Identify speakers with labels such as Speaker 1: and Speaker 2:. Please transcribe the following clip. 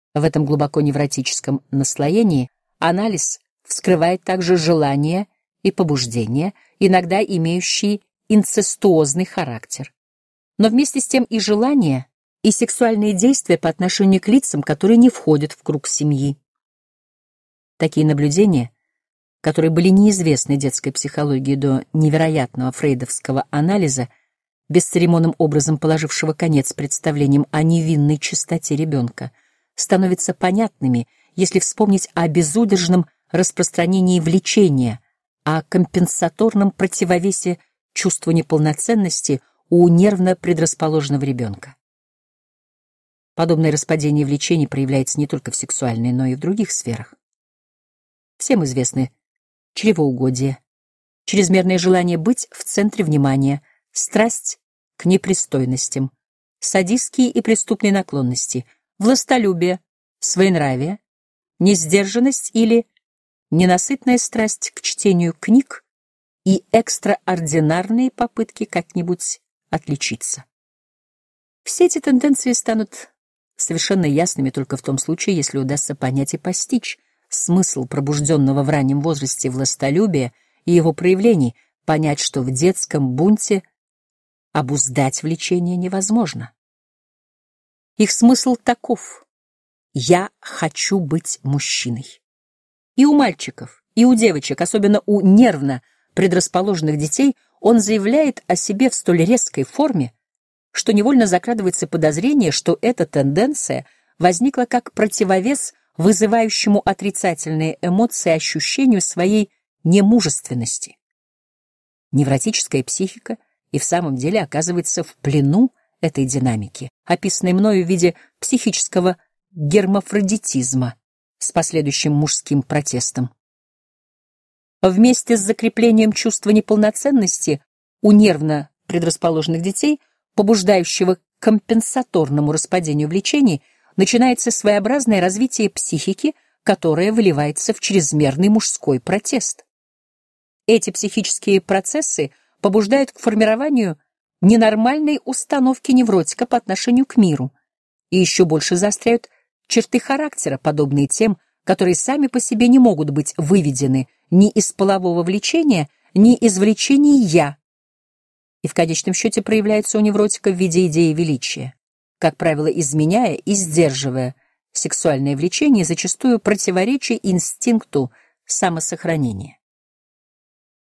Speaker 1: В этом глубоко невротическом наслоении анализ вскрывает также желания и побуждения, иногда имеющие инцестуозный характер. Но вместе с тем и желания, и сексуальные действия по отношению к лицам, которые не входят в круг семьи. Такие наблюдения, которые были неизвестны детской психологии до невероятного фрейдовского анализа, бесцеремонным образом положившего конец представлениям о невинной чистоте ребенка, становятся понятными, если вспомнить о безудержном распространении влечения, о компенсаторном противовесе чувству неполноценности у нервно предрасположенного ребенка. Подобное распадение влечений проявляется не только в сексуальной, но и в других сферах. Всем известны чревоугодие, чрезмерное желание быть в центре внимания, страсть к непристойностям, садистские и преступные наклонности, властолюбие, своенравие, несдержанность или ненасытная страсть к чтению книг и экстраординарные попытки как-нибудь отличиться. Все эти тенденции станут совершенно ясными только в том случае, если удастся понять и постичь смысл пробужденного в раннем возрасте властолюбия и его проявлений, понять, что в детском бунте обуздать влечение невозможно. Их смысл таков: «Я хочу быть мужчиной». И у мальчиков, и у девочек, особенно у нервно предрасположенных детей, он заявляет о себе в столь резкой форме, что невольно закрадывается подозрение, что эта тенденция возникла как противовес вызывающему отрицательные эмоции ощущению своей немужественности. Невротическая психика и в самом деле оказывается в плену этой динамики, описанной мною в виде психического гермафродитизма с последующим мужским протестом. Вместе с закреплением чувства неполноценности у нервно предрасположенных детей, побуждающего к компенсаторному распадению влечений, начинается своеобразное развитие психики, которое выливается в чрезмерный мужской протест. Эти психические процессы побуждают к формированию ненормальной установки невротика по отношению к миру и еще больше заостряют черты характера, подобные тем, которые сами по себе не могут быть выведены ни из полового влечения, ни из влечения «я», и в конечном счете проявляются у невротика в виде идеи величия, как правило, изменяя и сдерживая сексуальное влечение, зачастую противоречия инстинкту самосохранения.